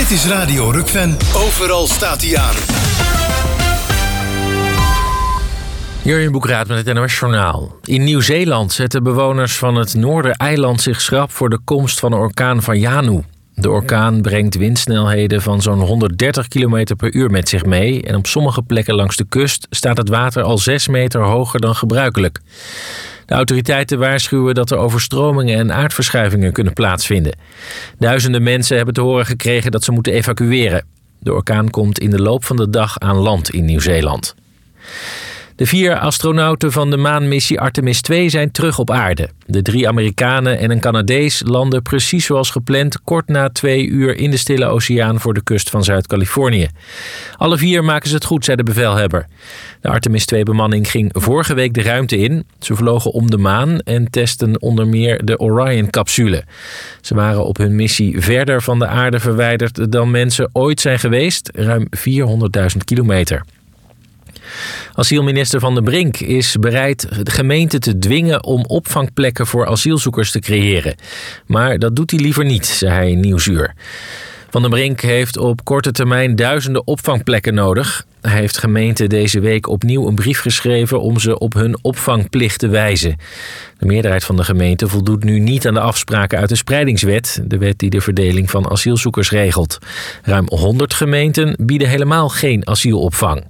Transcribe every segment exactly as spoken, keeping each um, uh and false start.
Dit is Radio Rukven. Overal staat hij aan. Jurjen Boekraat met het N O S-journaal. In Nieuw-Zeeland zetten bewoners van het Noordereiland zich schrap voor de komst van de orkaan Vaianu. De orkaan brengt windsnelheden van zo'n honderddertig kilometer per uur met zich mee. En op sommige plekken langs de kust staat het water al zes meter hoger dan gebruikelijk. De autoriteiten waarschuwen dat er overstromingen en aardverschuivingen kunnen plaatsvinden. Duizenden mensen hebben te horen gekregen dat ze moeten evacueren. De orkaan komt in de loop van de dag aan land in Nieuw-Zeeland. De vier astronauten van de maanmissie Artemis twee zijn terug op aarde. De drie Amerikanen en een Canadees landen precies zoals gepland kort na twee uur in de Stille Oceaan voor de kust van Zuid-Californië. Alle vier maken ze het goed, zei de bevelhebber. De Artemis twee bemanning ging vorige week de ruimte in. Ze vlogen om de maan en testen onder meer de Orion-capsule. Ze waren op hun missie verder van de aarde verwijderd dan mensen ooit zijn geweest, ruim vierhonderdduizend kilometer. Asielminister Van den Brink is bereid de gemeente te dwingen om opvangplekken voor asielzoekers te creëren. Maar dat doet hij liever niet, zei hij in Nieuwsuur. Van den Brink heeft op korte termijn duizenden opvangplekken nodig. Hij heeft gemeenten deze week opnieuw een brief geschreven om ze op hun opvangplicht te wijzen. De meerderheid van de gemeenten voldoet nu niet aan de afspraken uit de spreidingswet, de wet die de verdeling van asielzoekers regelt. Ruim honderd gemeenten bieden helemaal geen asielopvang.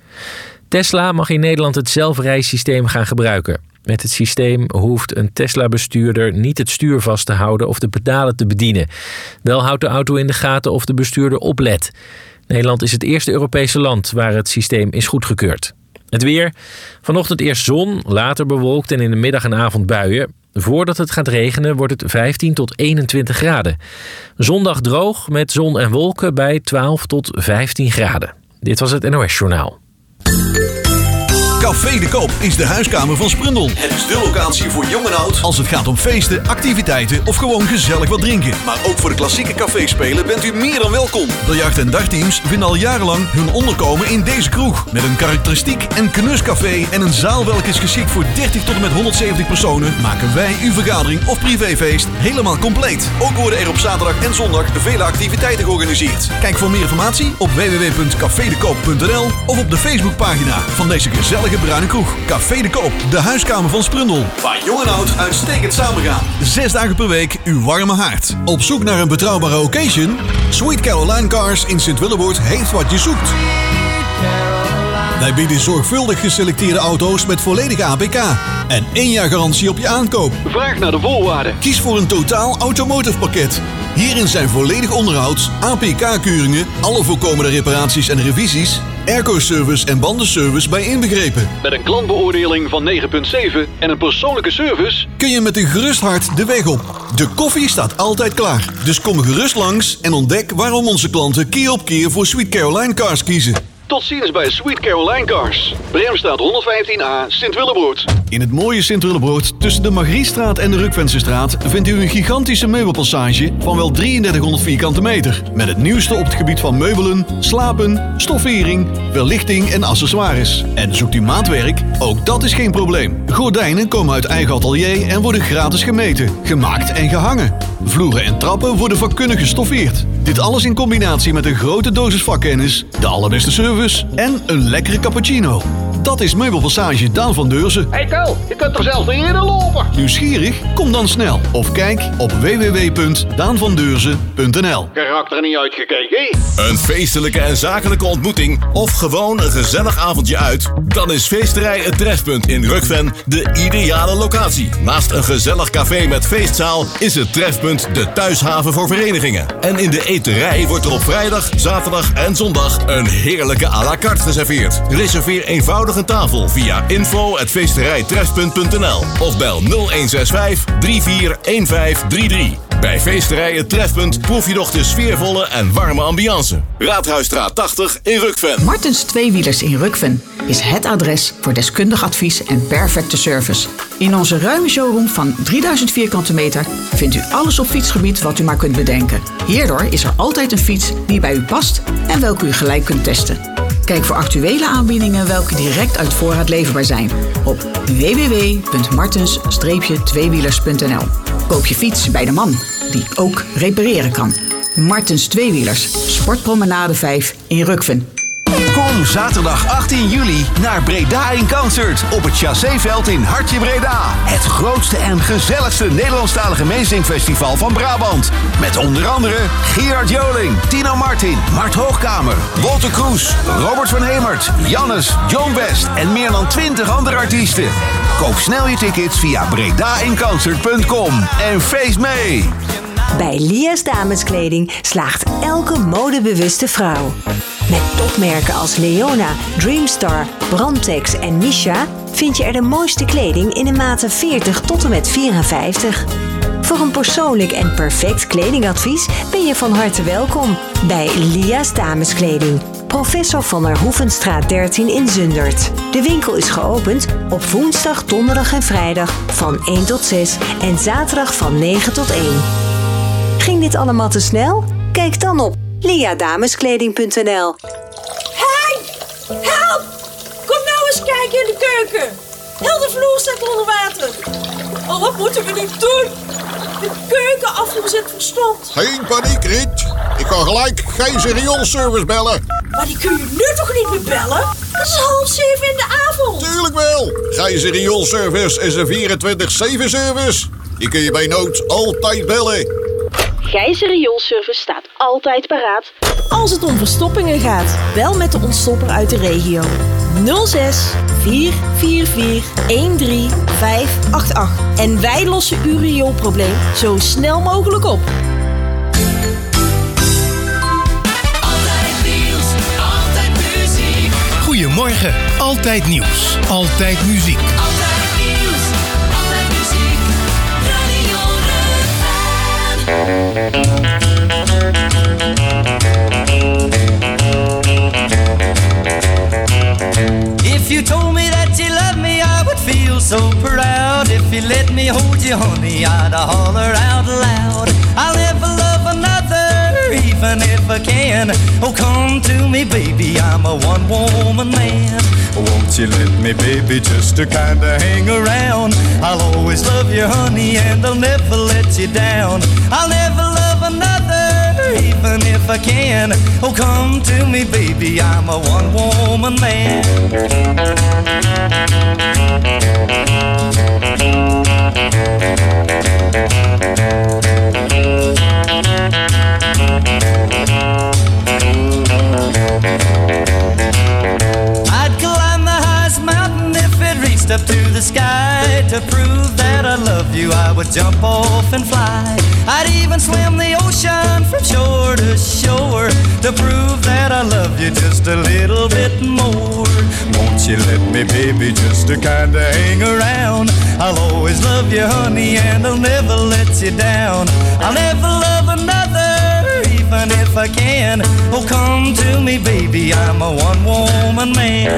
Tesla mag in Nederland het zelfrijsysteem gaan gebruiken. Met het systeem hoeft een Tesla-bestuurder niet het stuur vast te houden of de pedalen te bedienen. Wel houdt de auto in de gaten of de bestuurder oplet. Nederland is het eerste Europese land waar het systeem is goedgekeurd. Het weer. Vanochtend eerst zon, later bewolkt en in de middag en avond buien. Voordat het gaat regenen wordt het vijftien tot eenentwintig graden. Zondag droog met zon en wolken bij twaalf tot vijftien graden. Dit was het N O S-journaal. Café de Koop is de huiskamer van Sprundel. Het is de locatie voor jong en oud als het gaat om feesten, activiteiten of gewoon gezellig wat drinken. Maar ook voor de klassieke caféspelen bent u meer dan welkom. Biljart- en dagteams vinden al jarenlang hun onderkomen in deze kroeg. Met een karakteristiek en knuscafé en een zaal welke is geschikt voor dertig tot en met honderdzeventig personen, maken wij uw vergadering of privéfeest helemaal compleet. Ook worden er op zaterdag en zondag vele activiteiten georganiseerd. Kijk voor meer informatie op w w w punt café de koop punt n l of op de Facebookpagina van deze gezellige bruine kroeg. Café de Koop, de huiskamer van Sprundel. Waar jong en oud uitstekend samengaan. Zes dagen per week uw warme haard. Op zoek naar een betrouwbare occasion? Sweet Caroline Cars in Sint-Willeboord heeft wat je zoekt. Wij bieden zorgvuldig geselecteerde auto's met volledige A P K. En één jaar garantie op je aankoop. Vraag naar de voorwaarden. Kies voor een totaal automotive pakket. Hierin zijn volledig onderhoud, A P K-keuringen, alle voorkomende reparaties en revisies, airco-service en bandenservice bij inbegrepen. Met een klantbeoordeling van negen komma zeven en een persoonlijke service kun je met een gerust hart de weg op. De koffie staat altijd klaar. Dus kom gerust langs en ontdek waarom onze klanten keer op keer voor Sweet Caroline Cars kiezen. Tot ziens bij Sweet Caroline Cars. Bremstraat honderdvijftien A, Sint-Willeboord. In het mooie Sint-Willeboord, tussen de Margriestraat en de Rukvensestraat, vindt u een gigantische meubelpassage van wel drieëndertighonderd vierkante meter. Met het nieuwste op het gebied van meubelen, slapen, stoffering, verlichting en accessoires. En zoekt u maatwerk? Ook dat is geen probleem. Gordijnen komen uit eigen atelier en worden gratis gemeten, gemaakt en gehangen. Vloeren en trappen worden vakkundig gestoffeerd. Dit alles in combinatie met een grote dosis vakkennis, de allerbeste service en een lekkere cappuccino. Dat is Meubelpassage Daan van Deurzen. Hey Kel, je kunt er zelf niet eerder lopen. Nieuwsgierig? Kom dan snel. Of kijk op w w w punt daan van deurzen punt n l. Karakter niet uitgekeken. Een feestelijke en zakelijke ontmoeting of gewoon een gezellig avondje uit? Dan is Feesterij Het Trefpunt in Rukven de ideale locatie. Naast een gezellig café met feestzaal is het Trefpunt de thuishaven voor verenigingen. En in de eterij wordt er op vrijdag, zaterdag en zondag een heerlijke à la carte geserveerd. Reserveer eenvoudig een tafel via info at feesterijtrefpunt punt n l of bel nul een zes vijf drie vier een vijf drie drie. Bij Feesterij Het Trefpunt proef je nog de sfeervolle en warme ambiance. Raadhuisstraat tachtig in Rukven. Martens Tweewielers in Rukven is het adres voor deskundig advies en perfecte service. In onze ruime showroom van drieduizend vierkante meter vindt u alles op fietsgebied wat u maar kunt bedenken. Hierdoor is er altijd een fiets die bij u past en welke u gelijk kunt testen. Kijk voor actuele aanbiedingen welke direct uit voorraad leverbaar zijn op w w w punt martens tweewielers punt n l. Koop je fiets bij de man die ook repareren kan. Martens Tweewielers, Sportpromenade vijf in Rukven. Kom zaterdag achttien juli naar Breda in Concert op het Chasséveld in Hartje Breda. Het grootste en gezelligste Nederlandstalige meezingfestival van Brabant. Met onder andere Gerard Joling, Tino Martin, Mart Hoogkamer, Walter Kroes, Robert van Hemert, Jannes, John West en meer dan twintig andere artiesten. Koop snel je tickets via bredainconcert punt com en feest mee! Bij Lia's Dameskleding slaagt elke modebewuste vrouw. Met topmerken als Leona, Dreamstar, Brandtex en Misha vind je er de mooiste kleding in de maten veertig tot en met vierenvijftig. Voor een persoonlijk en perfect kledingadvies ben je van harte welkom bij Lia's Dameskleding. Professor van der Hoevenstraat dertien in Zundert. De winkel is geopend op woensdag, donderdag en vrijdag van één tot zes en zaterdag van negen tot één. Ging dit allemaal te snel? Kijk dan op lia dameskleding punt n l. Hey! Help! Kom nou eens kijken in de keuken. Heel de vloer staat onder water. Oh, wat moeten we nu doen? De keukenafvoer zit verstomd. Geen paniek, Riet. Ik ga gelijk Gijs rioolservice bellen. Maar die kun je nu toch niet meer bellen? Het is half zeven in de avond. Tuurlijk wel. Gijs rioolservice is een vierentwintig zeven service. Die kun je bij nood altijd bellen. Gijs rioolservice staat altijd paraat. Als het om verstoppingen gaat, bel met de ontstopper uit de regio. nul zes vier vier vier een drie vijf acht acht. En wij lossen uw rioolprobleem zo snel mogelijk op. Altijd nieuws, altijd muziek. Goedemorgen, altijd nieuws, altijd muziek. Altijd nieuws, altijd muziek. Radio Rukven. If you told me that you loved me, I would feel so proud. If you let me hold you, honey, I'd holler out loud. I'll never love another, even if I can. Oh, come to me, baby, I'm a one-woman man. Won't you let me, baby, just to kinda hang around? I'll always love you, honey, and I'll never let you down. I'll never love another, even if I can. Oh, come to me, baby, I'm a one-woman man. I'd climb the highest mountain if it reached up to the sky. To prove that I love you, I would jump off and fly. I'd even swim the ocean from shore to shore to prove that I love you just a little bit more. Won't you let me, baby, just to kinda hang around? I'll always love you, honey, and I'll never let you down. I'll never love another, even if I can. Oh, come to me, baby, I'm a one-woman man.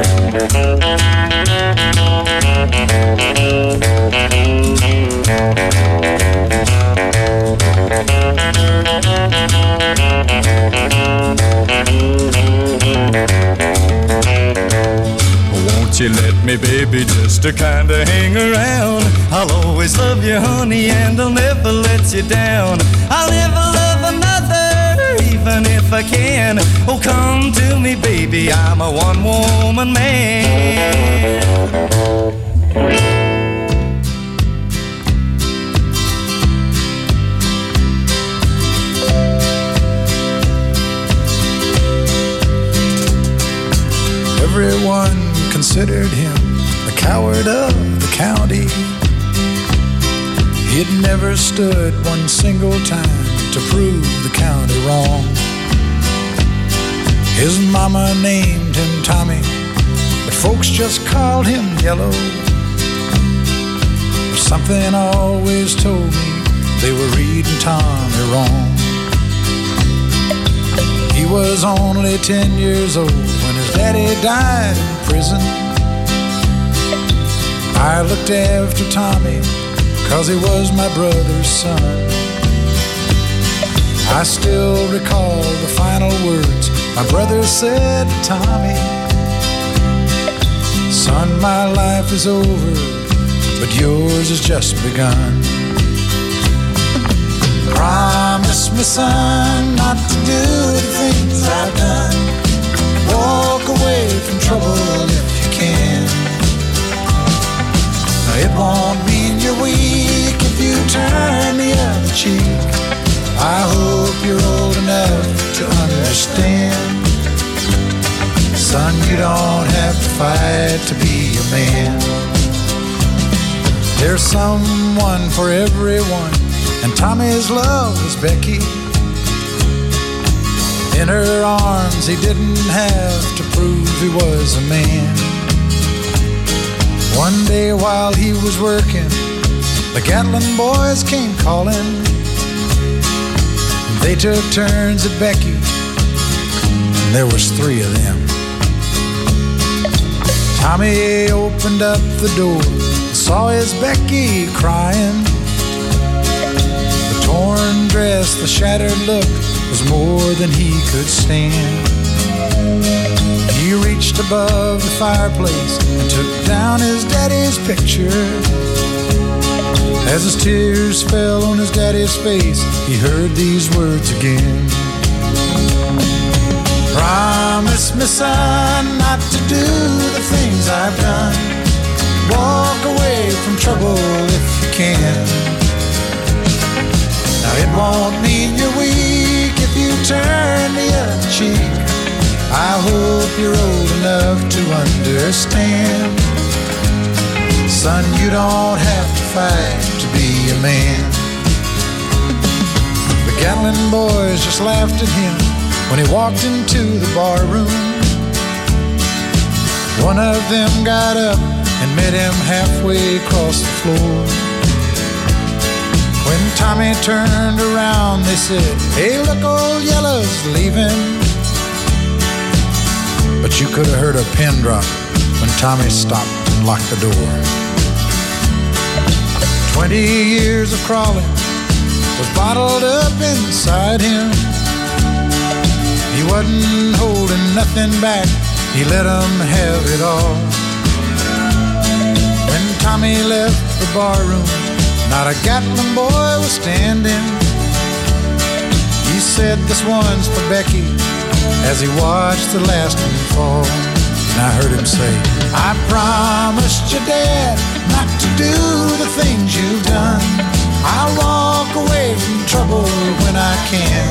Won't you let me, baby, just to kinda hang around? I'll always love you, honey, and I'll never let you down. I'll never love another, even if I can. Oh, come to me, baby, I'm a one-woman man. Everyone considered him the coward of the county. He'd never stood one single time to prove the county wrong. His mama named him Tommy, but folks just called him Yellow. But something always told me they were reading Tommy wrong. He was only ten years old when his daddy died in prison. I looked after Tommy, cause he was my brother's son. I still recall the final words my brother said to Tommy. Son, my life is over, but yours has just begun. Promise me, son, not to do the things I've done. Walk away from trouble if you can. Now, it won't mean you're weak if you turn the other cheek. I hope you're old enough to understand. Son, you don't have to fight to be a man. There's someone for everyone, and Tommy's love was Becky. In her arms he didn't have to prove he was a man. One day while he was working, the Gatlin boys came calling. They took turns at Becky, and there was three of them. Tommy opened up the door, saw his Becky crying. The torn dress, the shattered look was more than he could stand. He reached above the fireplace and took down his daddy's picture. As his tears fell on his daddy's face, he heard these words again. Promise me, son, not to do the things I've done. Walk away from trouble if you can. Now, it won't mean you're weak if you turn the other cheek. I hope you're old enough to understand. Son, you don't have to fight to be a man. The Gatlin boys just laughed at him when he walked into the bar room. One of them got up and met him halfway across the floor. When Tommy turned around, they said, "Hey, look, old Yellow's leaving." But you could have heard a pin drop when Tommy stopped and locked the door. Twenty years of crawling was bottled up inside him. He wasn't holding nothing back, he let them have it all. When Tommy left the barroom, not a Gatlin boy was standing. He said, "This one's for Becky," as he watched the last one fall. And I heard him say, "I promised your dad not to do the things you've done. I'll walk away from trouble when I can.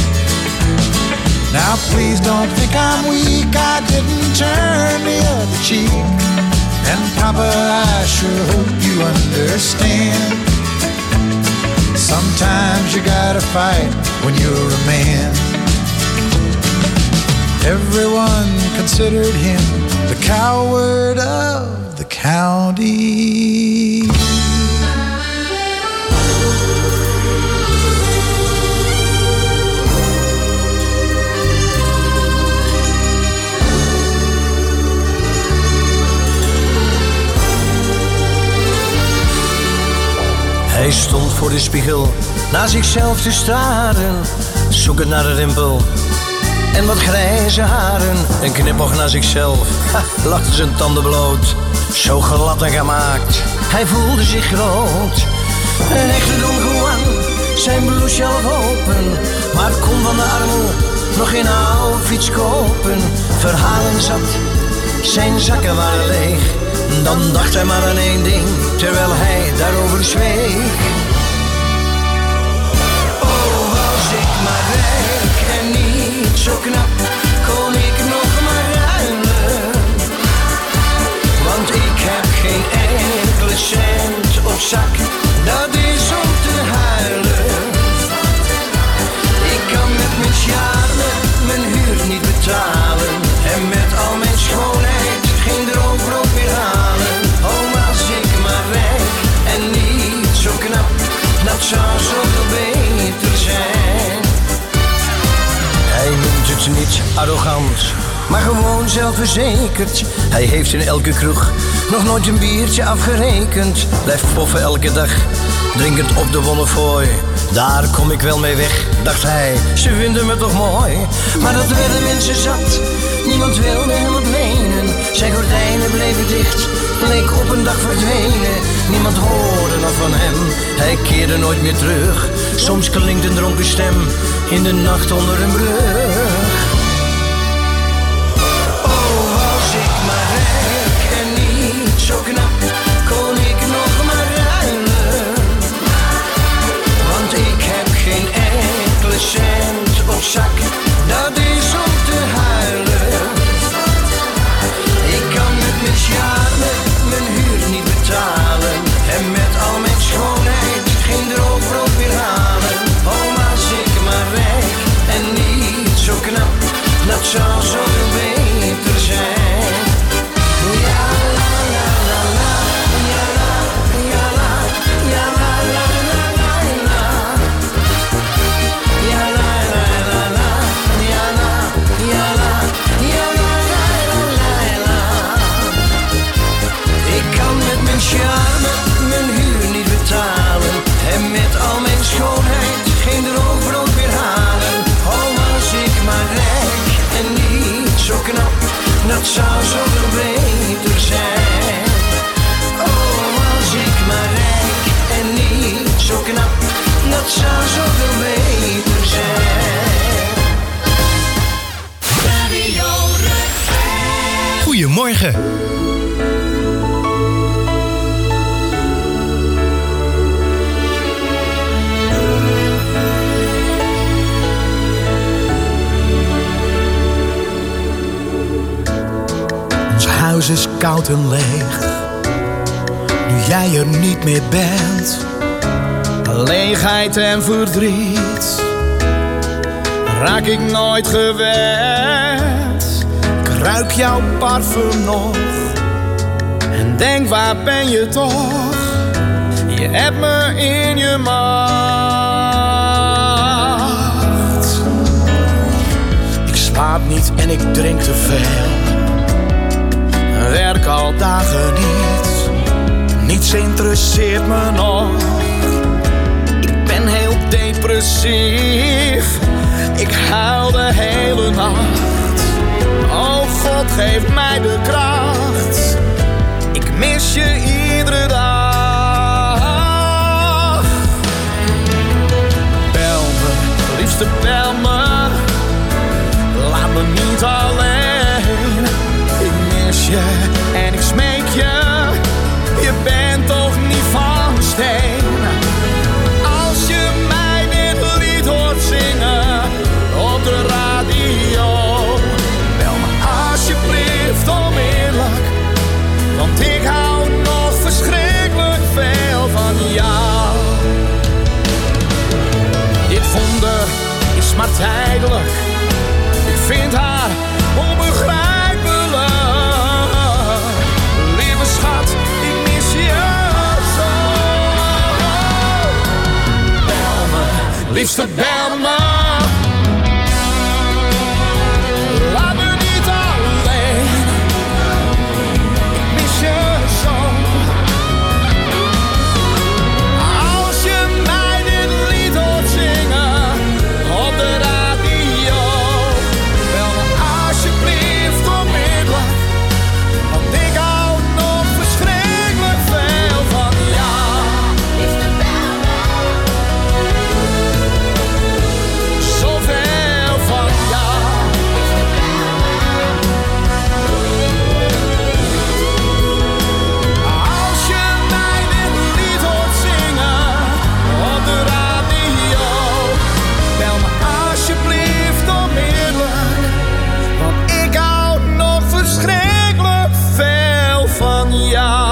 Now please don't think I'm weak, I didn't turn the other cheek. And Papa, I sure hope you understand. Sometimes you gotta fight when you're a man." Everyone considered him the coward of the county. Hij stond voor de spiegel naar zichzelf te staren, zoekend naar een rimpel en wat grijze haren. Een knipoog naar zichzelf, ha, lachte zijn tanden bloot, zo glad en gemaakt, hij voelde zich groot. Een echte Don Juan, zijn blouse half open, maar kon van de armoe nog geen outfits kopen. Verhalen zat, zijn zakken waren leeg, dan dacht hij maar aan één ding, terwijl hij daarover zweeg. Oh, was ik maar rijk en niet zo knap, kon ik nog maar ruilen. Want ik heb geen enkele cent op zak, dat is om te huilen. Ik kan met mijn charme mijn huur niet betalen, en met al mijn schoonheid geen droogbrood meer halen. Oh, was ik maar rijk en niet zo knap, dat zou zoveel beter zijn. Hij noemt het niet arrogant, maar gewoon zelfverzekerd. Hij heeft in elke kroeg nog nooit een biertje afgerekend. Blijft poffen elke dag, drinkend op de Wollefooi. Daar kom ik wel mee weg, dacht hij, ze vinden me toch mooi. Maar dat werden mensen zat, Niemand wilde hem ontlenen. Zijn gordijnen bleven dicht, leek op een dag verdwenen. Niemand hoorde nog van hem, hij keerde nooit meer terug. Soms klinkt een dronken stem in de nacht onder een brug. Oh, als ik maar rijk en niet zo knap, kon ik nog maar ruilen. Want ik heb geen enkele cent op zak, dat is om te huilen. Ik kan met mijn charme mijn huur niet betalen. En met al mijn schoonheid geen droomvroot meer halen. Oh, was ik maar rijk en niet zo knap, dat zou zoveel beter zijn. Ja, la, la, la, la, ja, la, ja, la, ja, la, la, la, la, la. Ja, la, la, la, la, ja, la, ja, la, ja, la, la, la, la. Ik kan met mijn charme mijn huur niet betalen. En met al mijn schoonheid geen droogbrood meer halen. Oh, was ik maar rijk en niet zo knap, dat zou zoveel beter zijn. Oh, was ik maar rijk en niet zo knap, dat zou zoveel beter zijn. Radio Rukven. Goedemorgen. Ons huis is koud en leeg, nu jij er niet meer bent. Leegheid en verdriet raak ik nooit gewend. Ik ruik jouw parfum nog en denk, waar ben je toch? Je hebt me in je macht. Ik slaap niet en ik drink te veel, werk al dagen niet, niets interesseert me nog. Ik ben heel depressief, ik huil de hele nacht. Oh God, geef mij de kracht, ik mis je iedere dag. Bel me, liefste bel me, laat me niet alleen. Ik mis je en ik smeek je, je bent toch niet van steen. Als je mij dit lied hoort zingen op de radio, bel me alsjeblieft onmiddellijk, want ik hou nog verschrikkelijk veel van jou. Dit wonder is maar tijdelijk, ik vind haar onbegrijpelijk. Lieve schat, ik mis je zo. Bel me, liefste bel me. Laat me niet alleen, ik mis je zo. Als je mij dit lied hoort zingen op de radio, bel me alsjeblieft onmiddellijk, want ik hou nog verschrikkelijk veel van jou. Zoveel van jou. Als je mij dit lied hoort zingen op de radio, bel me alsjeblieft onmiddellijk, want ik hou nog verschrikkelijk veel van jou.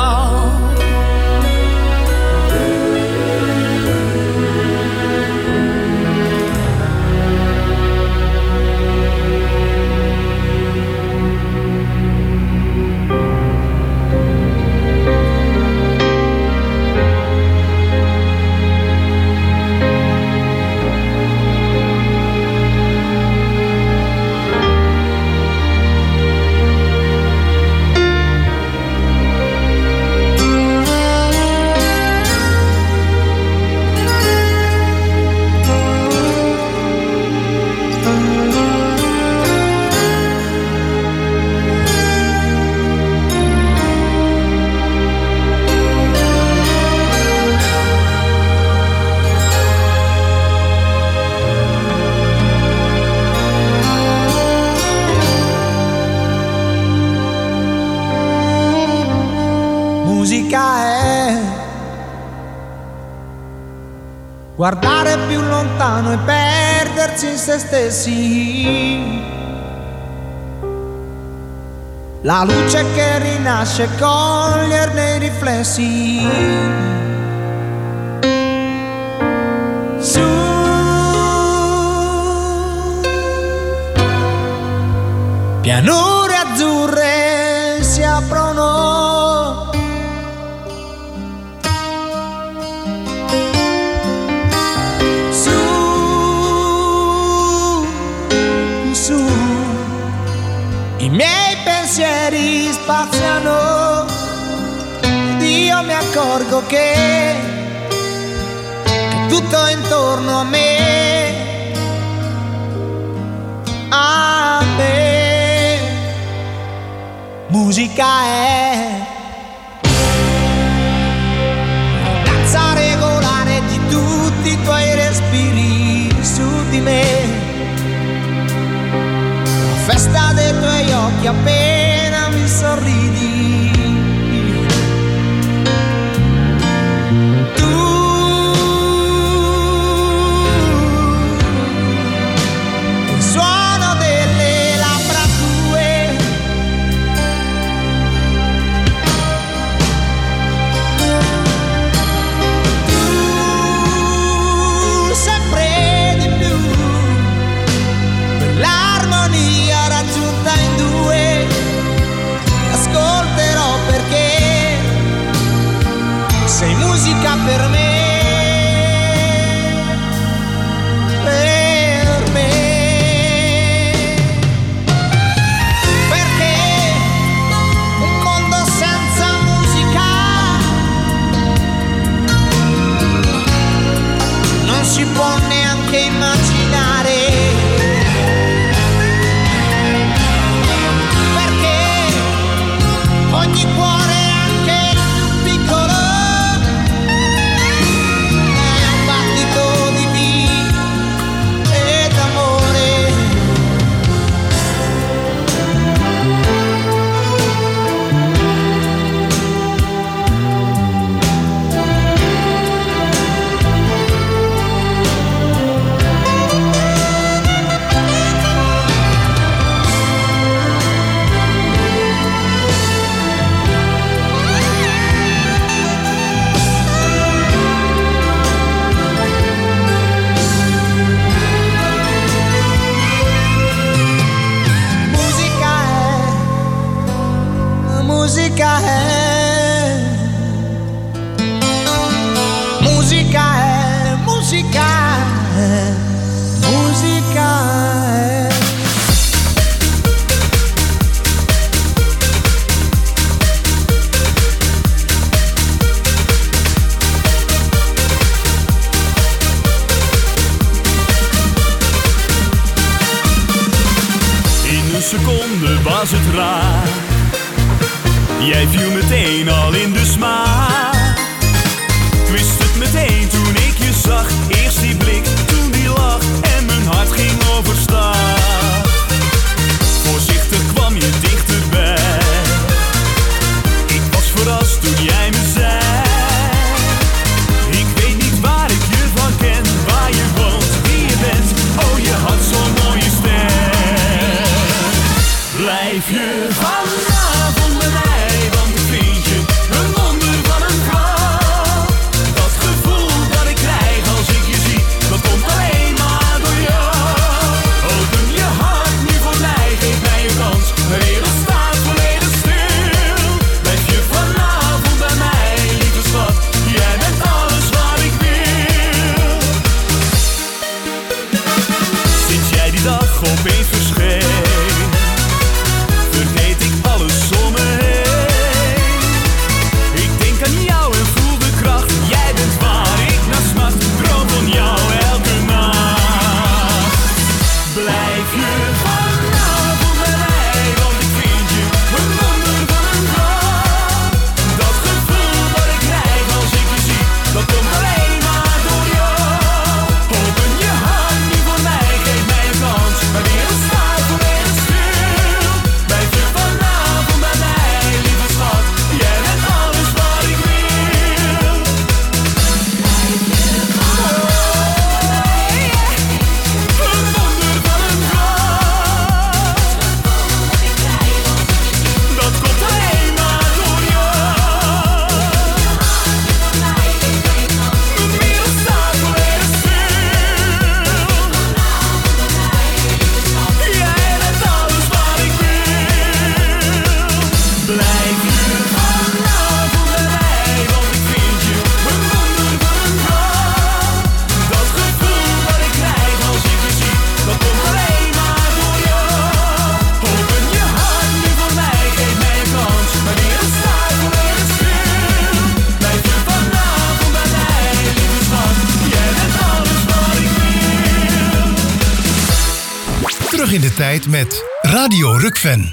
guardare più lontano e perdersi in se stessi. La luce che rinasce, coglierne i riflessi. Su pianure azzurre si aprono, su, su, i miei pensieri spaziano ed io mi accorgo che, che tutto intorno a me, a me, musica è danza regolare di tutti i tuoi respiri su di me. Festa dei tuoi occhi appena mi sorridi. Tu, il suono delle labbra tue, tu sempre di più, l'armonia raggiunta in due, ascolterò perché sei musica per me, per me, perché un mondo senza musica non si può neanche immaginare. Ogni cuore, anche il più piccolo, è un battito di vita ed amore. Musica è, musica è, musica è, musica è. In een seconde was het raar. Jij viel meteen al in de smaak. Ik wist het meteen toen ik je zag. Eerst die blik, toen die lach en mijn hart ging overstag. Voorzichtig kwam je dichterbij. Ik was verrast toen jij me zei. Ik weet niet waar ik je van ken, waar je woont, wie je bent. Oh, je had zo'n mooie ster. Blijf je vanavond bij mij? Opeens verscheen, vergeet ik alles om me heen. Ik denk aan jou en voel de kracht. Jij bent waar ik naar smacht. Droom van jou elke nacht. Blijf je vanavond bij mij, want ik vind je een wonder van een vrouw. Dat gevoel dat ik krijg als ik je zie, dat komt alleen maar door jou. Open je hart nu voor mij, geef mij een kans. Mijn wereld staat volledig stil. Blijf je vanavond bij mij, lieve schat. Jij bent alles wat ik wil. Blijf je vanavond. Terug in de tijd met Radio Rukven.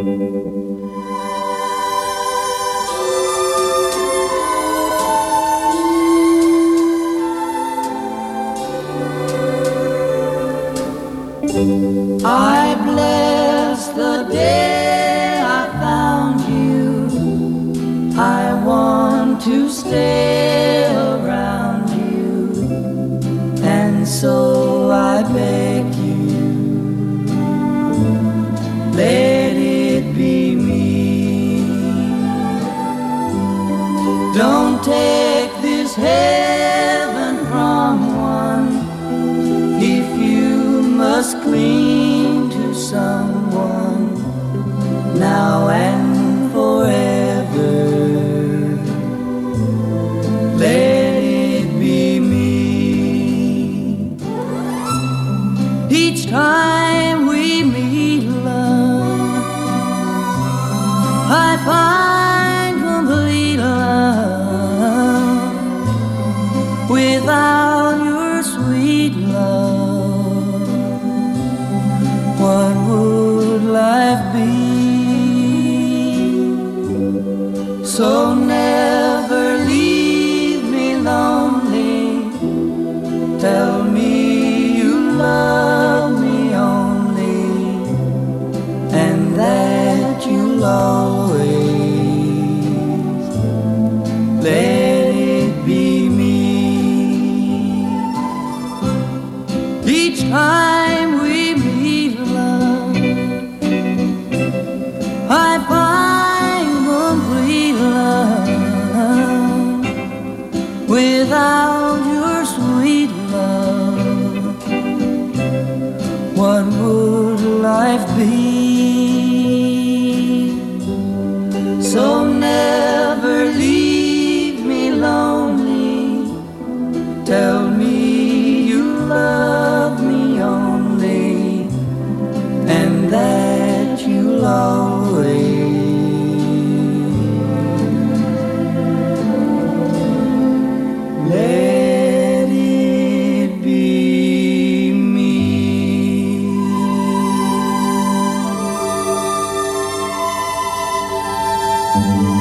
I bless the day I found you. I want to stay around you, and so I beg you, let it be me. Don't take this heaven from one if you must cling to someone now and forever. Let it be me. Each time we meet, love, I find complete love. Without your sweet love, what would life be? So never leave me lonely. Tell me you love me only, and that you'll always let it be me. Each time we meet, love, I find complete love. Without your sweet love, what would life be? So never leave me lonely. Tell me you love me only, and that you'll always let it be me. Thank you.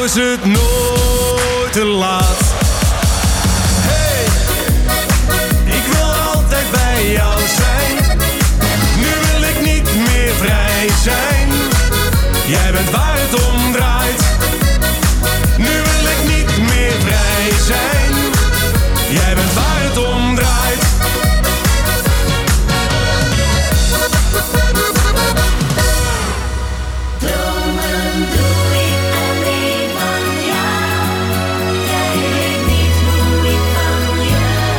is het nooit te laat. Hey, ik wil altijd bij jou zijn. Nu wil ik niet meer vrij zijn. Jij bent waar het om draait. Nu wil ik niet meer vrij zijn. Jij bent waar het om draait. Dromen doe ik alleen van jou. Jij weet niet hoe ik van je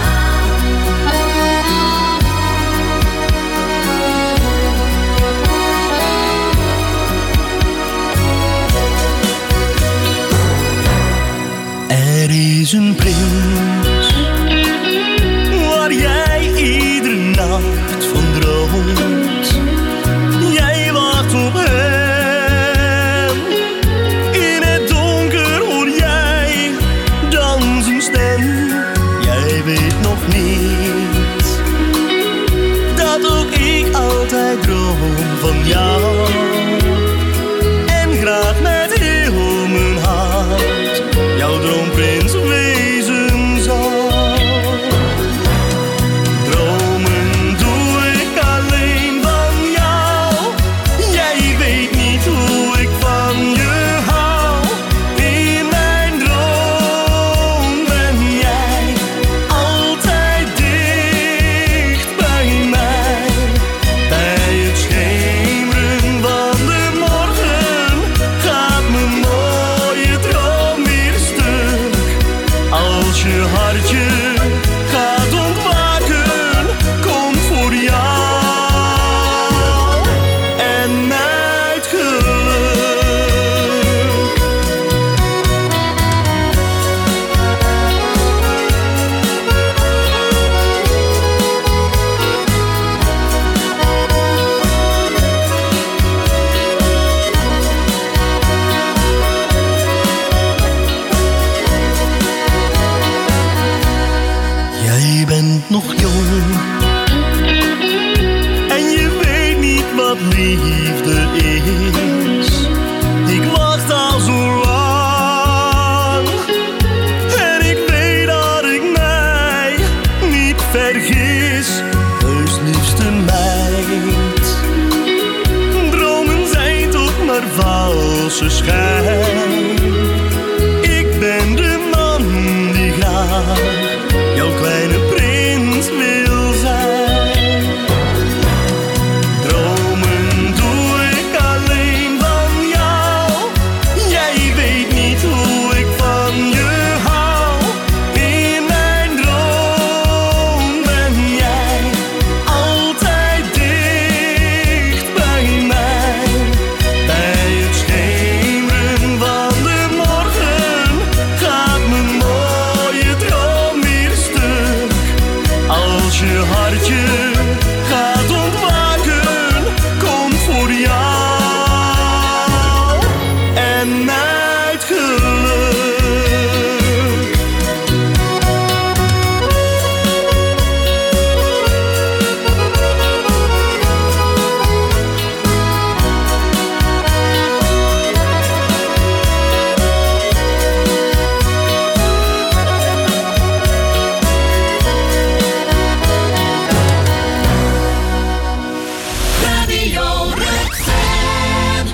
hou. Er is een prins waar jij iedere nacht van droomt. Jij wacht op hem. In het donker hoor jij dan zijn stem. Jij weet nog niet dat ook ik altijd droom van jou. En graag met heel mijn hart jouw droomprins wezen zal. Dromen doe ik alleen van jou. Jij weet niet hoe ik van je hou. In mijn droom ben jij altijd dicht bij mij. Bij het schemeren van de morgen gaat mijn mooie droom weer stuk. Als je hartje gaat ontwaken, komt voor jou en mij het geluk. Jij bent nog jong en je weet niet wat liefde is. Ik wacht al zo lang en ik weet dat ik mij niet vergis. Heus liefste meid, dromen zijn toch maar valse schijn. Ik ben de man die graag jouw kleine prins wil zijn. Dromen doe ik alleen van jou. Jij weet niet hoe ik van je hou. In mijn droom ben jij altijd dicht bij mij. Bij het schemeren van de morgen gaat mijn mooie droom weer stuk. Als je hartje gaat ontwaken, komt voor jou en mij het geluk. Radio Rukven.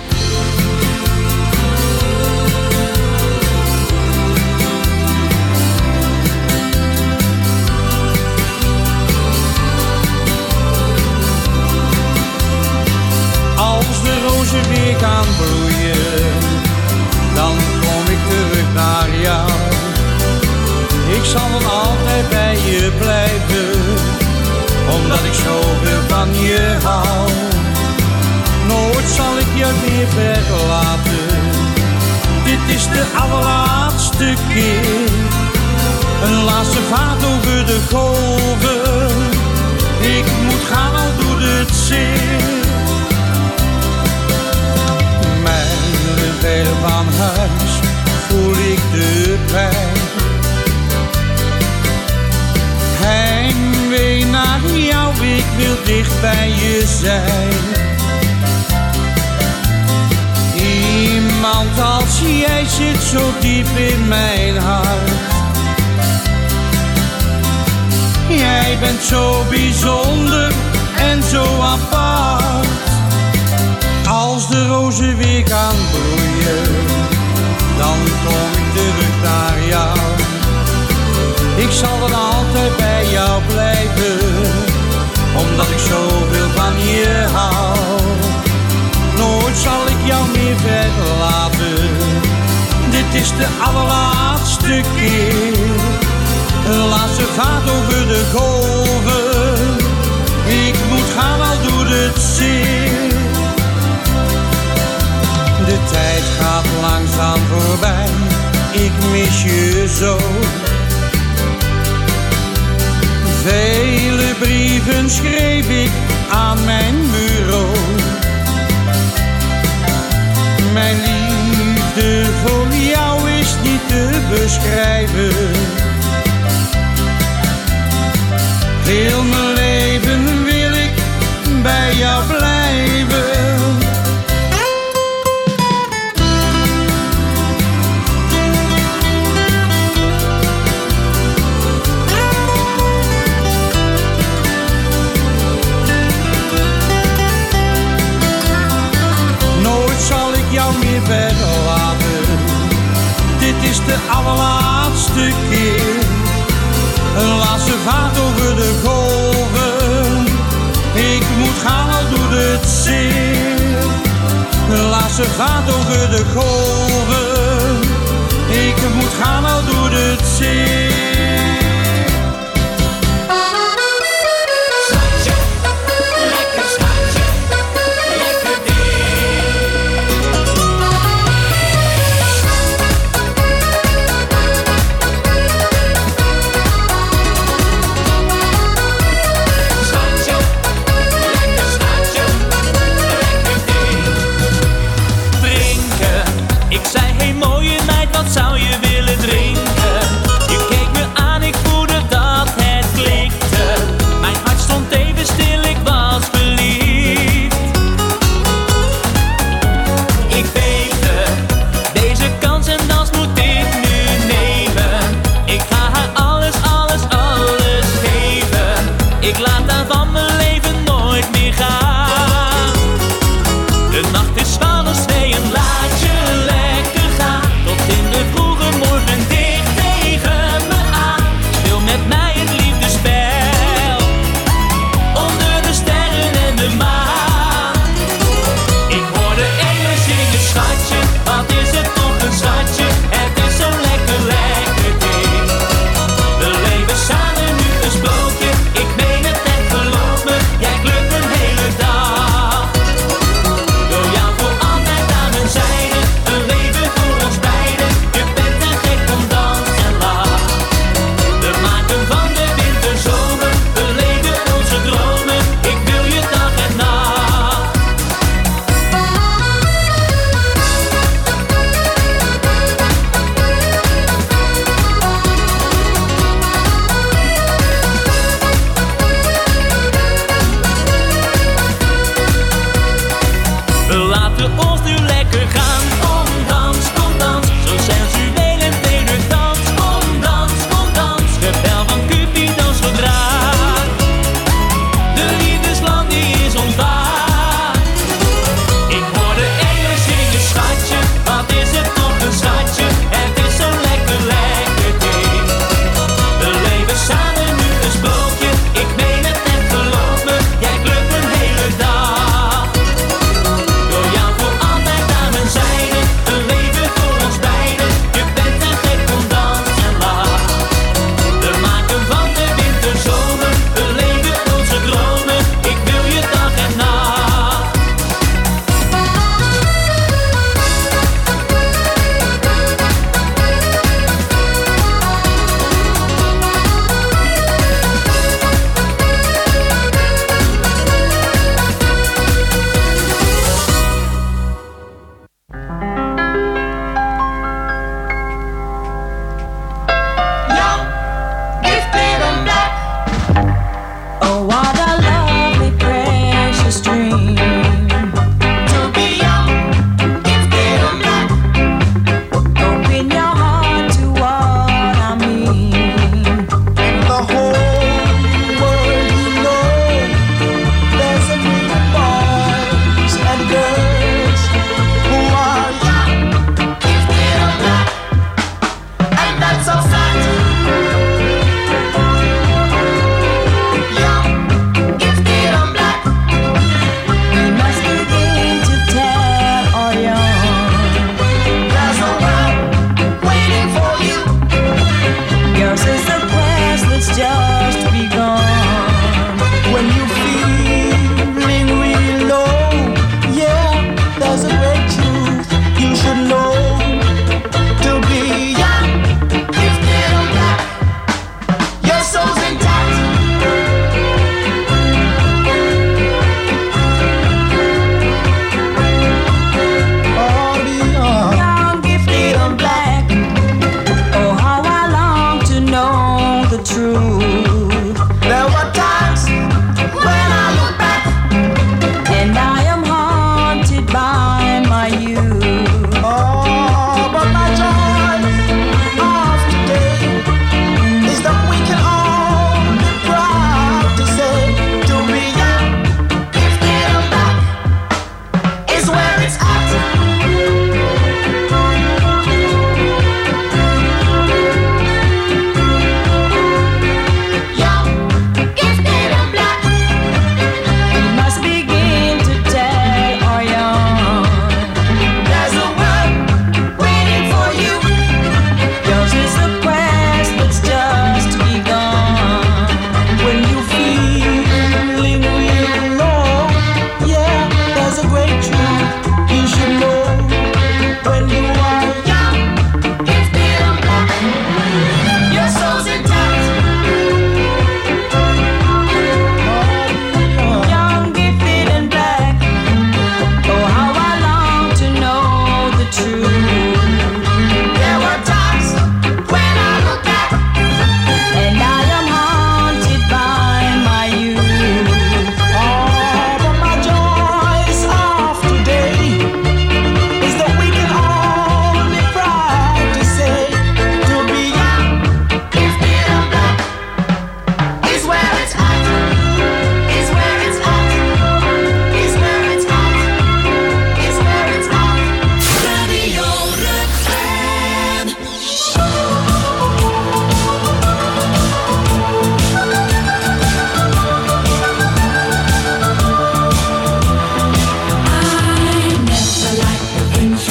Als de rozen weer gaan bloeien, dan kom ik terug naar jou. Ik zal dan altijd bij je blijven, omdat ik zoveel van je hou. Nooit zal ik je meer verlaten, dit is de allerlaatste keer. Een laatste vaart over de golven, ik moet gaan al doet het zeer. Mijlen ver van huis voel ik de pijn. Heimwee naar jou, ik wil dicht bij je zijn. Iemand als jij zit zo diep in mijn hart. Jij bent zo bijzonder en zo apart. Als de rozen weer gaan bloeien, dan kom ik terug naar jou. Ik zal dan altijd bij jou blijven, omdat ik zoveel van je hou. Nooit zal ik jou meer verlaten, dit is de allerlaatste keer. De laatste vaart over de golven, ik moet gaan al doet het zeer. De tijd gaat langzaam voorbij, ik mis je zo. Vele brieven schreef ik aan mijn bureau. Mijn liefde voor jou is niet te beschrijven. Heel mijn leven wil ik bij jou blijven. Nooit zal ik jou meer verlaten, dit is de allerlaatste keer. Een laatste vaart over de golven, ik moet gaan al doet het zeer. Een laatste vaart over de golven, ik moet gaan al doet het zeer. Schatje, lekker schatje, lekker Ik zei, hey mooie meid, wat zou je willen drinken? Je keek me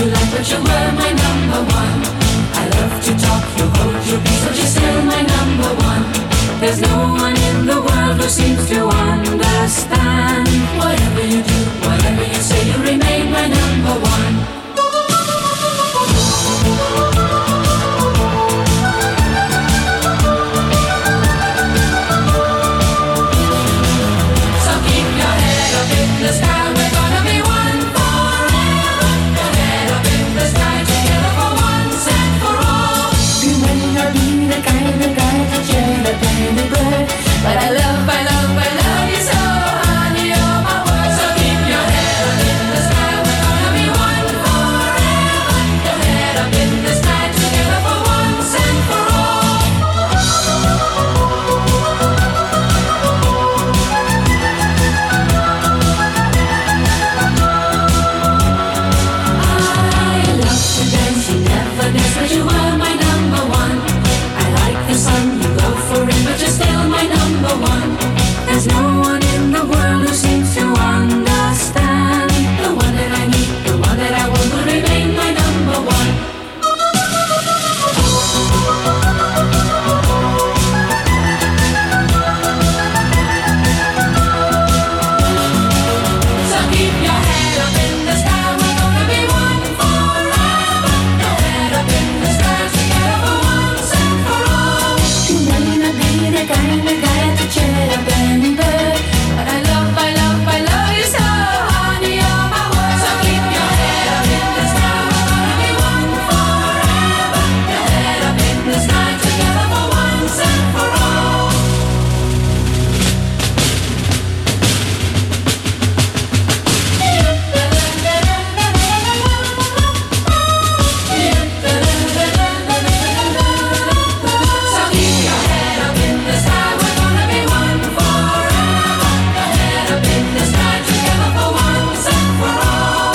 you like, but you were my number one. I love to talk, you hold your peace, but you're still my number one. There's no one in the world who seems to understand. Whatever you do, whatever you say, you remain my number one. So keep your head up in the sky, we're gonna be one forever. Your head up in the sky, together for once and for all. You may not be the kind of guy to share the baby bird, but I love, I love, I love you so, honey, you're my world. So keep your head up in the sky, we're gonna be one forever. Your head up in the sky, together for once and for all. I love to dance, you never dance, but you were my number one. I like the sun, you go for it, but you're still my number one. There's no one in the world who seems to understand. The one that I need, the one that I want will remain my number one. So keep your head up in the sky, we're gonna be one forever. Your head up in the sky, together for once and for all. You may not be the kind of guy to cheer up any bird, but I love, I love, I love you so, honey, you're my world. So keep your head up in the sky, we're gonna be one forever. Your head up in the sky, together for once and for all. So keep your head up in the sky, we're gonna be one forever. Your head up in the sky, together for once and for all.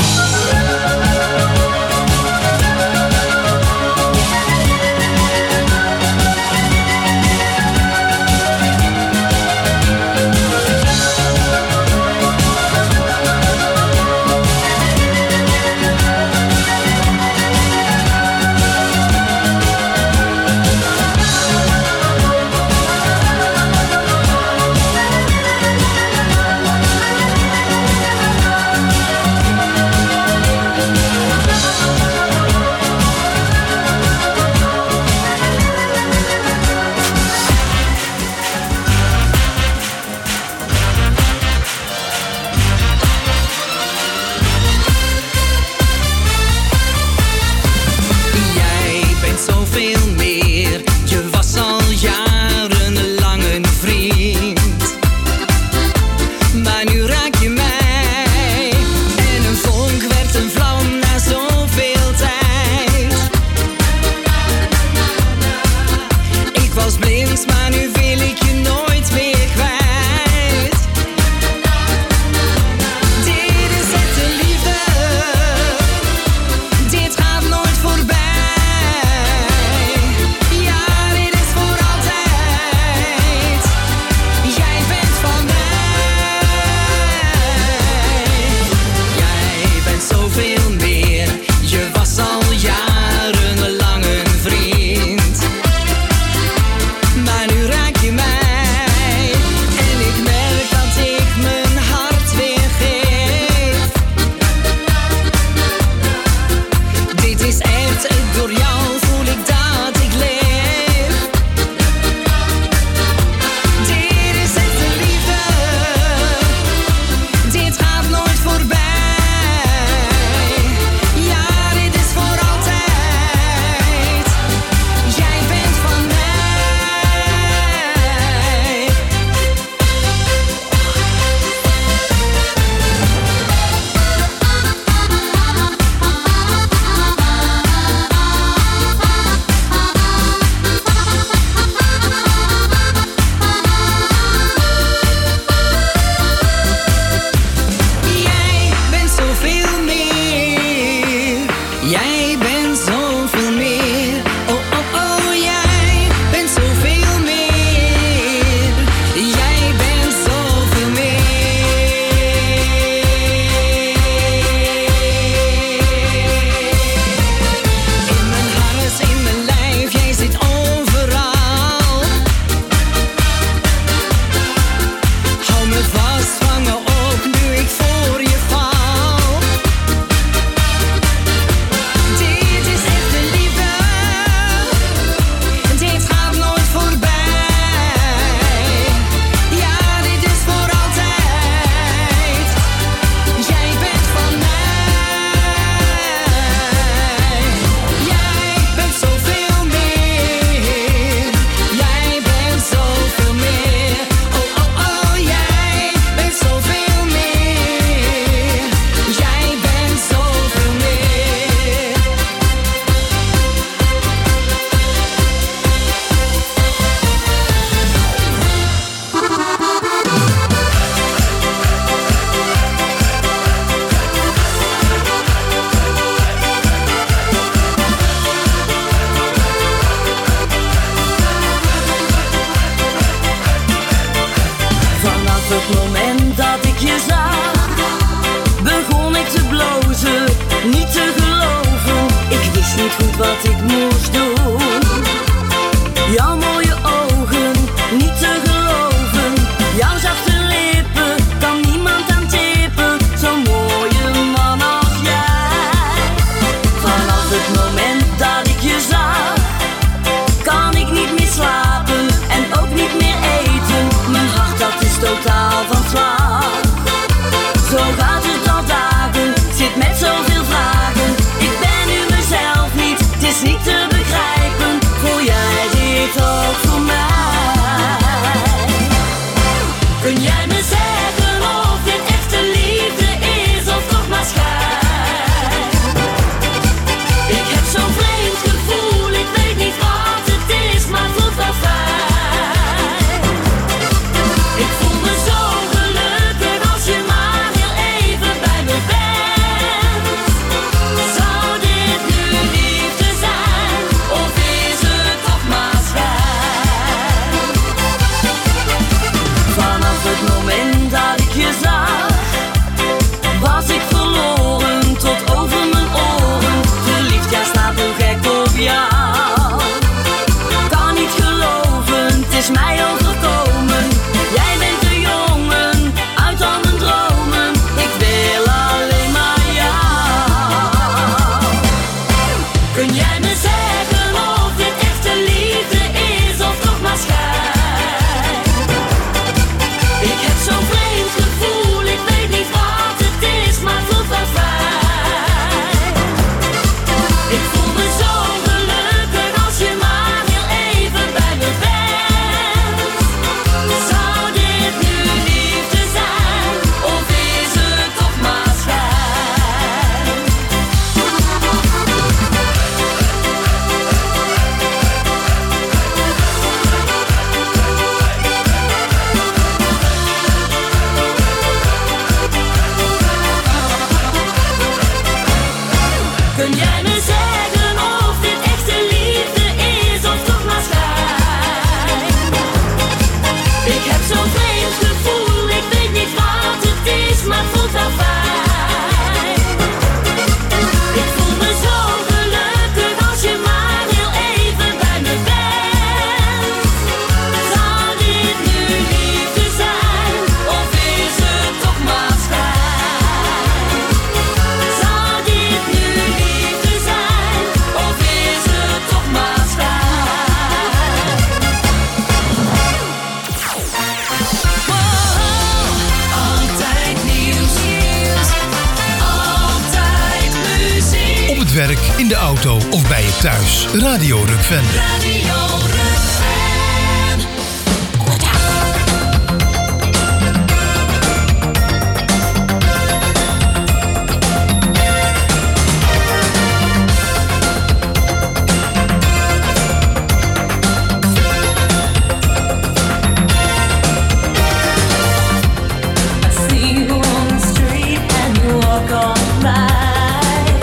Jij bent zoveel meer, je was al jarenlang een vriend. Maar nu raak je mij en een vonk werd een vlam na zoveel tijd. Ik was blind, maar nu wil ik je nooit meer kwijt. Dit is echte liefde, dit gaat nooit voorbij. Ja, dit is voor altijd. Jij bent van mij. Jij bent zoveel meer, je was al jarenlang een vriend. Maar nu raak je mij en ik merk dat ik mijn hart weer geef. Dit is echt, door jou voel ik dat ik leef. Dit is echte liefde, dit gaat nooit voorbij. Ja, dit is voor altijd. Jij bent van mij. ik moest doen. Jouw mooie ogen, niet te geloven. Jouw zachte lippen, kan niemand aan tippen. Zo'n mooie man als jij. Vanaf het moment dat ik je zag, kan ik niet meer slapen en ook niet meer eten. Mijn hart dat is totaal van slag. Zo gaat het al dagen, zit met zoveel vragen. Ik ben nu mezelf niet, het is niet te begrijpen. Voel jij dit ook voor mij? Kun jij me zeggen of dit echte liefde is of toch maar schijn? Ik heb zo'n vreemd gevoel, ik weet niet wat het is, maar het voelt wel fijn. Ik voel me zo gelukkig als je maar heel even bij me bent. Zou dit nu liefde zijn of is het toch maar schijn? Vanaf het moment dat ik je zag, was ik verloren tot over mijn oren. Verliefd, jij staat heel gek op jou. Kan niet geloven, het is mij overkomen. Jij bent de jongen uit al mijn dromen. Ik wil alleen maar jou. Kun jij me zeggen of dit echte liefde is of toch maar schijn? Ik heb zo'n vreemd gevoel, ik weet niet wat het is, maar het voelt wel fijn. Ik voel me zo gelukkig als je maar heel even bij me bent. Zou dit nu liefde zijn of is het toch maar schijn? Kun jij me zeggen of dit echte liefde is of toch maar schijn? Ik heb zo'n vreemd gevoel, ik weet niet wat het is, maar het voelt wel fijn. Ik voel me zo gelukkig als je maar heel even bij me bent. Zou dit nu liefde zijn of is het toch maar schijn? Zou dit nu liefde zijn of is het toch maar schijn? Altijd nieuws, altijd muziek. Op het werk, in de auto of bij je thuis. Radio Rukven. Radio Rukven. I see you on the street and you walk on by.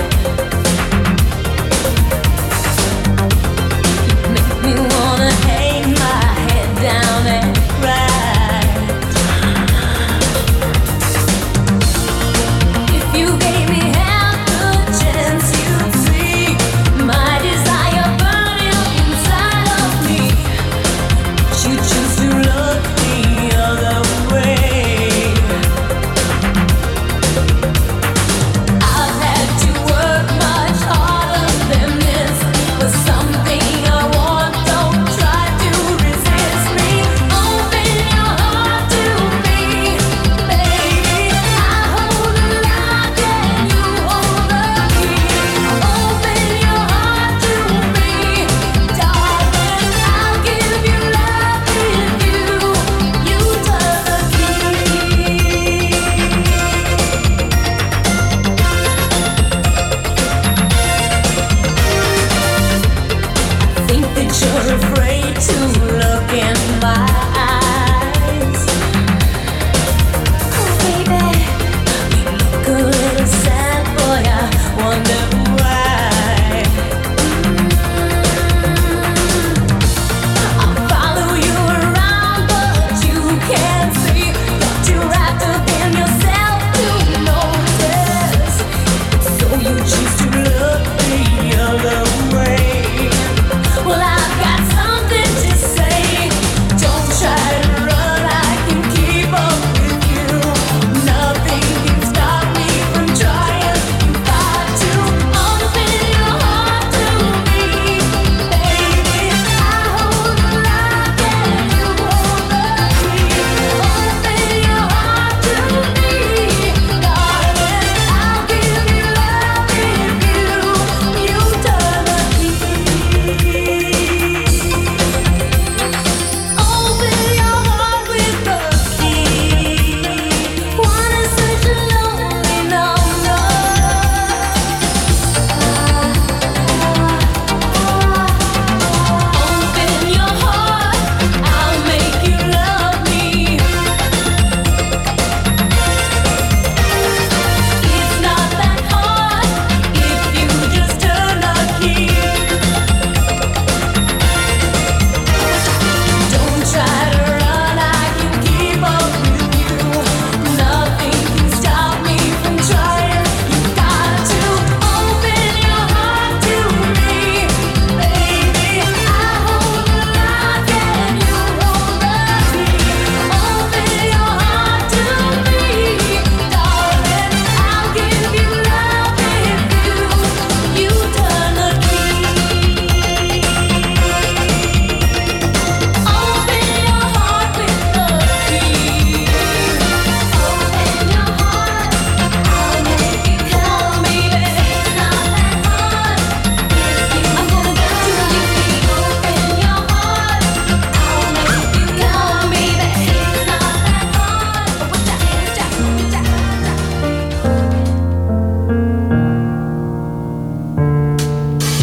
Make me wanna hang my head down and cry. If you gave me half the chance, you'd see my desire burning up inside of me. But you choose to look the other way. I've had to work much harder than this for something I want. Don't try to resist me. Open your heart to me, baby. I hold the lock and you hold the key. Open your heart to me, darling. I'll give you love if you you turn the key. Think that you're afraid to look in my eyes. Oh, baby, you look a little sad, boy. I wonder why. I'll follow you around, but you can't see. Got you wrapped up in yourself to notice. So you choose to look the other way.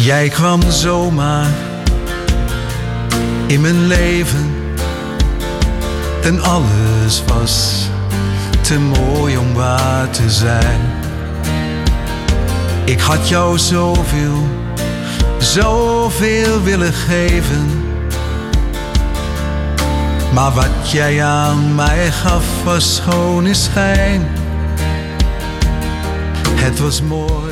Jij kwam zomaar in mijn leven en alles was te mooi om waar te zijn. Ik had jou zoveel, zoveel willen geven. Maar wat jij aan mij gaf was schone schijn. Het was mooi.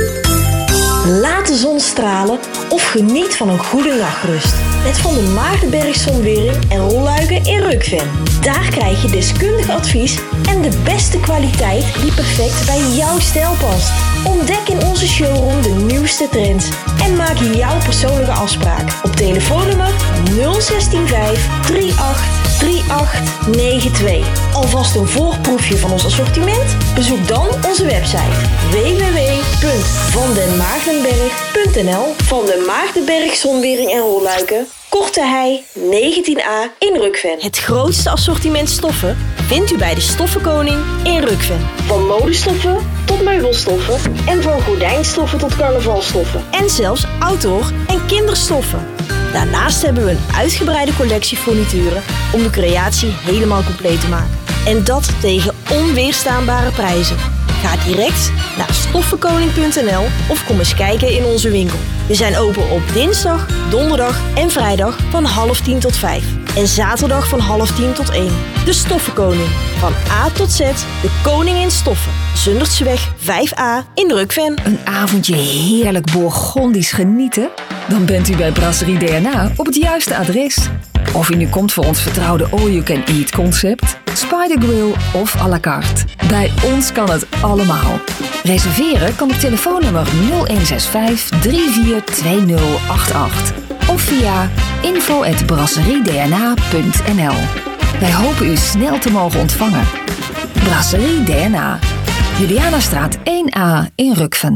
Laat de zon stralen of geniet van een goede nachtrust. Met Van de Maartenberg Zonwering en Rolluiken in Rukven. Daar krijg je deskundig advies en de beste kwaliteit die perfect bij jouw stijl past. Ontdek in onze showroom de nieuwste trends en maak jouw persoonlijke afspraak op telefoonnummer nul een zes vijf drie acht drie acht negen twee. Alvast een voorproefje van ons assortiment? Bezoek dan onze website w w w punt van den maartenberg punt n l. Van den Maartenberg Zonwering en Rolluiken, Korte Hei negentien a in Rukven. Het grootste assortiment stoffen vindt u bij de Stoffenkoning in Rukven. Van modestoffen tot meubelstoffen en van gordijnstoffen tot carnavalstoffen. En zelfs outdoor en kinderstoffen. Daarnaast hebben we een uitgebreide collectie furnituren om de creatie helemaal compleet te maken. En dat tegen onweerstaanbare prijzen. Ga direct naar stoffenkoning punt n l of kom eens kijken in onze winkel. We zijn open op dinsdag, donderdag en vrijdag van half tien tot vijf. En zaterdag van half tien tot één. De Stoffenkoning. Van A tot Z, de koning in stoffen. Zundertseweg vijf a in Rukven. Een avondje heerlijk Bourgondisch genieten? Dan bent u bij Brasserie D N A op het juiste adres. Of u nu komt voor ons vertrouwde all-you-can-eat concept, Spider Grill of à la carte. Bij ons kan het allemaal. Reserveren kan op telefoonnummer nul een zes vijf drie vier twee nul acht acht of via info at brasseriedna punt n l. Wij hopen u snel te mogen ontvangen. Brasserie D N A. Julianastraat één a in Rukven.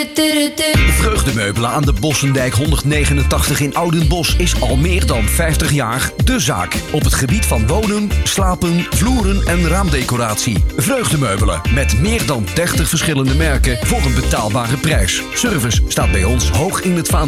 Vreugdemeubelen aan de Bossendijk honderdnegenentachtig in Oudenbosch is al meer dan vijftig jaar de zaak. Op het gebied van wonen, slapen, vloeren en raamdecoratie. Vreugdemeubelen met meer dan dertig verschillende merken voor een betaalbare prijs. Service staat bij ons hoog in het vaandel.